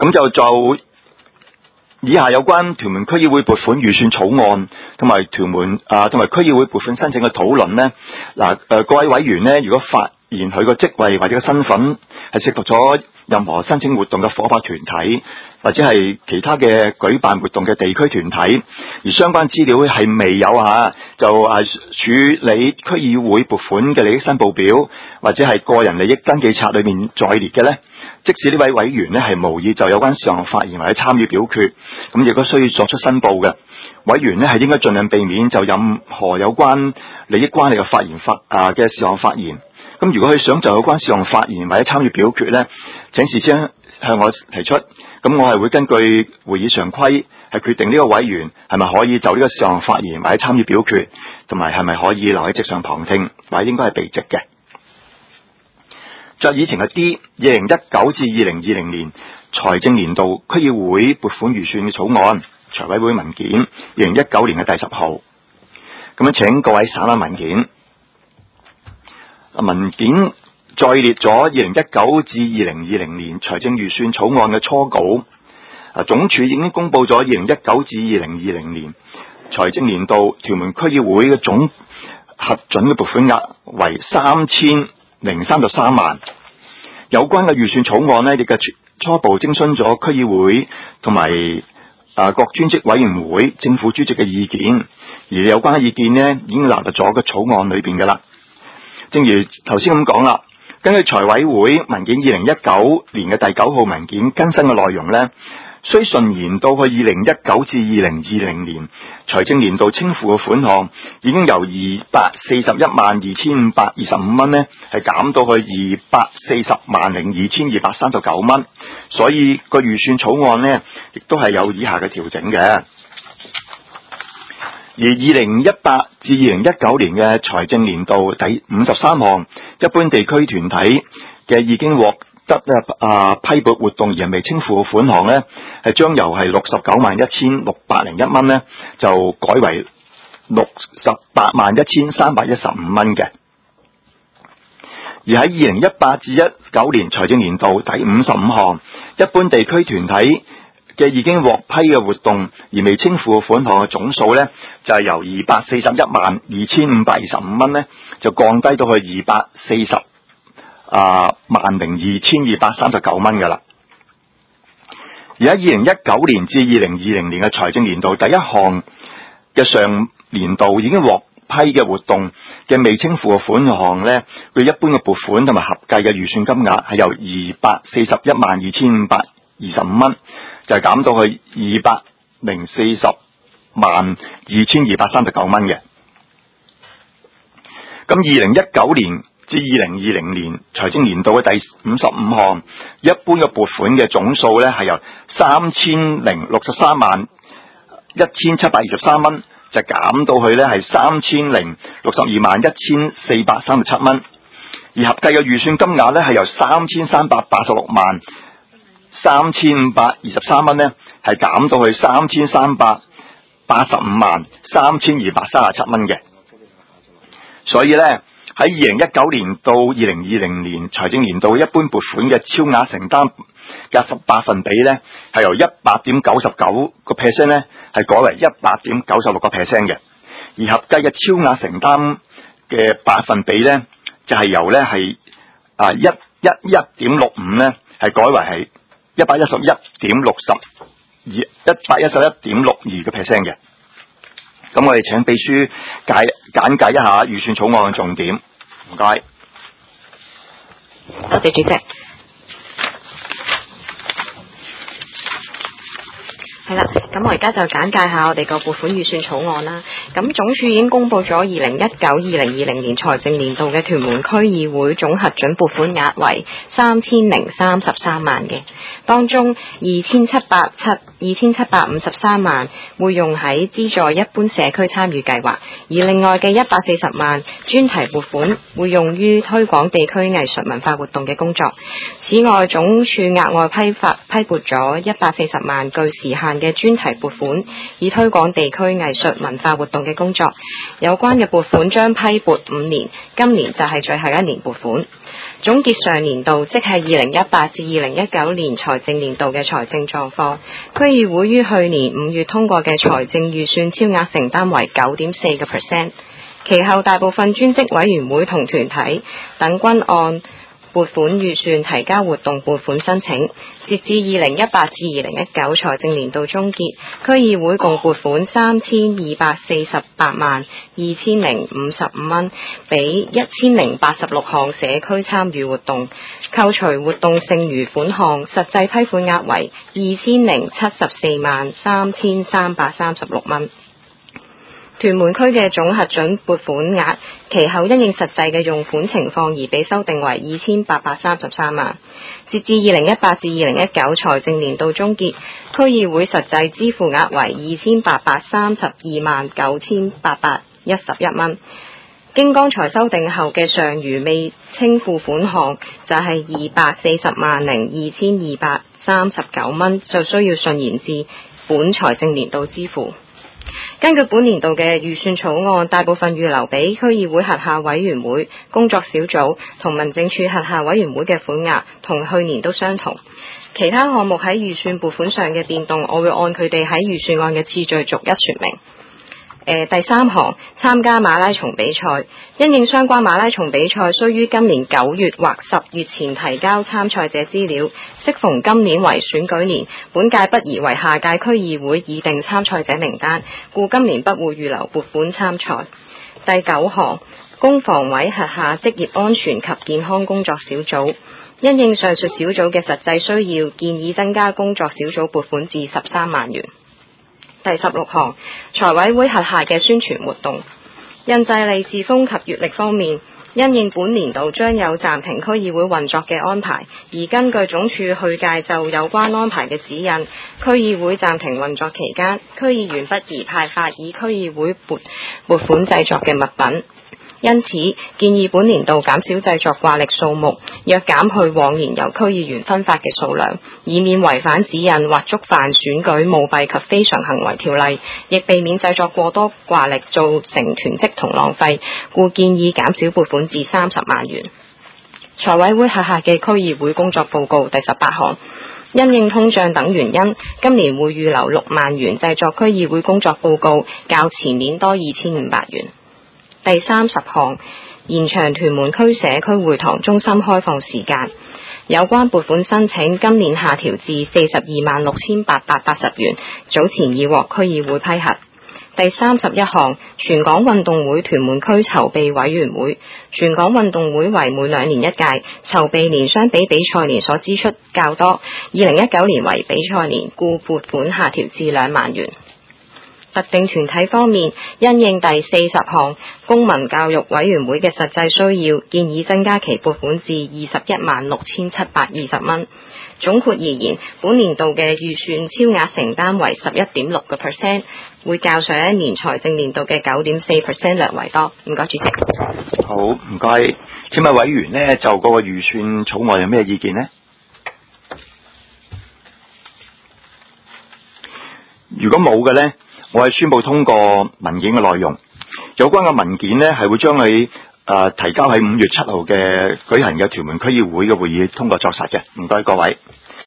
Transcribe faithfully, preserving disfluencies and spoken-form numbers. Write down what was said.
咁就就以下有關屯門區議會撥款預算草案同埋屯門啊同埋區議會撥款申請嘅討論呢，嗱誒各位委員呢，如果發現佢個職位或者個身份係涉及咗任何申請活動嘅夥拍團體，或者係其他嘅舉辦活動嘅地區團體，而相關資料係未有嚇，就係處理區議會撥款嘅利益申報表，或者係個人利益登記冊裏面載列嘅呢，即使呢位委員呢係無意就有關事項發言或者參與表決，咁亦都需要作出申報嘅。委員呢係應該盡量避免就任何有關利益關係嘅發言發啊嘅事項發言。咁如果佢想就有關事項發言或者參與表決呢，請事先向我提出，咁我係會根據會議常規係決定呢個委員係咪可以就呢個事項發言或者參與表決，同埋係咪可以留喺席上旁聽，或者應該係避席嘅。在議程嘅 D 二零一九至二零二零年財政年度區議會撥款預算嘅草案，財委會文件二零一九年嘅第十號，咁樣請各位省覽文件。文件載列咗二零一九至二零二零年財政預算草案嘅初稿。啊，總署已經公布咗二零一九至二零二零年財政年度屯門區議會嘅總核准嘅撥款額為三千零三十三萬。有關嘅預算草案呢，亦嘅初步徵詢咗區議會同埋啊各專職委員會政府主席嘅意見，而有關嘅意見呢，已經納入咗個草案裏邊噶啦。正如頭先咁講啦，根據財委會文件二零一九年嘅第九號文件更新嘅內容呢，雖順延到去二零一九至二零二零年財政年度清付嘅款項已經由二百四十一萬二千五百二十五蚊呢，係減到去二百四十萬零二千二百三十九蚊，所以個預算草案呢，亦都係有以下嘅調整嘅。而二零一八至二零一九年嘅財政年度第五十三項一般地區團體嘅已經獲得啊批撥活動而未清付嘅款項呢，係將由係六十九萬一千六百零一蚊呢，就改為六十八萬一千三百一十五蚊嘅。而喺二零一八至一九年財政年度第五十五項一般地區團體嘅已經獲批嘅活動而未清付嘅款項嘅總數呢，就係由二百四十一萬二千五百二十五蚊呢，就降低到去二百四十啊萬零二千二百三十九蚊噶啦。而喺二零一九年至二零二零年嘅財政年度第一項嘅上年度已經獲批嘅活動嘅未清付嘅款項呢，佢一般嘅撥款同埋合計嘅預算金額係由二百四十一萬二千五百二十五蚊，就係減到去二百零四十萬二千二百三十九蚊嘅。咁二零一九年至二零二零年財政年度嘅第五十五項一般嘅撥款嘅總數呢，係由三千零六十三萬一千七百二十三蚊，就減到去呢係三千零六十二萬一千四百三十七蚊，而合計嘅預算金額呢，係由三千三百八十六萬三千五百二十三蚊呢，係減到去三千三百八十五萬三千二百三十七蚊嘅。所以呢，喺二零一九年到二零二零年財政年度一般撥款嘅超額承擔嘅百分比呢，係由一百點九十九個 percent 呢，係改為一百點九十六個 percent 嘅，而合計嘅超額承擔嘅百分比呢，就係、是、由呢係啊一一一點六五呢，係改為係一百一十一點六十二一百一十一點六二個 percent 嘅。咁我哋請秘書解簡介一下預算草案嘅重點，唔該。 多謝主席。係啦，咁我而家就簡介下我哋個撥款預算草案啦。咁總署已經公布咗二零一九、二零二零年財政年度嘅屯門區議會總核准撥款額為三千零三十三萬嘅，當中二千七百七二千七百五十三萬會用喺資助一般社區參與計劃，而另外嘅一百四十萬專題撥款會用於推廣地區藝術文化活動嘅工作。此外，總署額外批發批撥咗一百四十萬具時限嘅專題撥款，以推廣地區藝術文化活動嘅工作。有關嘅撥款將批撥五年，今年就係最後一年撥款。總結上年度，即係二零一八至二零一九年財財政年度嘅財政狀況。區議會於去年五月通過嘅財政預算超額承擔為九點四個 percent， 其後大部分專職委員會同團體等均按撥款預算提交活動撥款申請，截至二零一八至二零一九財政年度終結，區議會共撥款三千二百四十八萬二千零五十五蚊，俾一千零八十六項社區參與活動，扣除活動剩餘款項，實際批款額為二千零七十四萬三千三百三十六蚊。屯門區嘅總核准撥款額，其後因應實際嘅用款情況而被修訂為二千八百三十三萬。截至二零一八至二零一九財政年度終結，區議會實際支付額為二千八百三十二萬九千八百一十一蚊。經剛才修訂後嘅剩餘未清付款項就係二百四十萬零二千二百三十九蚊，就需要順延至本財政年度支付。根據本年度嘅預算草案，大部分預留俾區議會轄下委員會、工作小組同民政處轄下委員會嘅款額同去年都相同。其他項目喺預算撥款上嘅變動，我會按佢哋喺預算案嘅次序逐一說明。呃、第三項，參加馬拉松比賽，因應相關馬拉松比賽須於今年九月或十月前提交參賽者資料，適逢今年為選舉年，本屆不宜為下屆區議會擬定參賽者名單，故今年不會預留撥款參賽。第九項，公防委轄下職業安全及健康工作小組，因應上述小組嘅實際需要，建議增加工作小組撥款至十三萬元。第十六項，財委會轄下嘅宣傳活動，印製利是封及月曆方面，因應本年度將有暫停區議會運作嘅安排，而根據總署去屆就有關安排嘅指引，區議會暫停運作期間，區議員不宜派發以區議會撥撥款製作嘅物品。因此，建議本年度減少製作掛曆數目，約減去往年由區議員分發嘅數量，以免違反指引或觸犯選舉舞弊及非常行為條例，亦避免製作過多掛曆造成囤積同浪費，故建議減少撥款至三十萬元。財委會轄下嘅區議會工作報告第十八項，因應通脹等原因，今年會預留六萬元製作區議會工作報告，較前年多二千五百元。第三十項，延長屯門區社區會堂中心開放時間，有關撥款申請今年下調至四十二萬六千八百八十元，早前已獲區議會批核。第三十一項，全港運動會屯門區籌備委員會，全港運動會為每兩年一屆，籌備年相比比賽年所支出較多，二零一九年為比賽年，故撥款下調至兩萬元。特定團體方面，因應第四十項公民教育委員會嘅實際需要，建議增加其撥款至二十一萬六千七百二十蚊。總括而言，本年度嘅預算超額承擔為十一點六個 percent， 會較上一年財政年度嘅九點四 percent 略為多。唔該，主席。 好，唔該。請問委員呢，就嗰個預算草案有咩意見呢？如果冇嘅呢，我係宣布通過文件嘅內容，有關嘅文件呢係會將你誒、呃、提交喺五月七號嘅舉行嘅屯門區議會嘅會議通過作實嘅。唔該各位。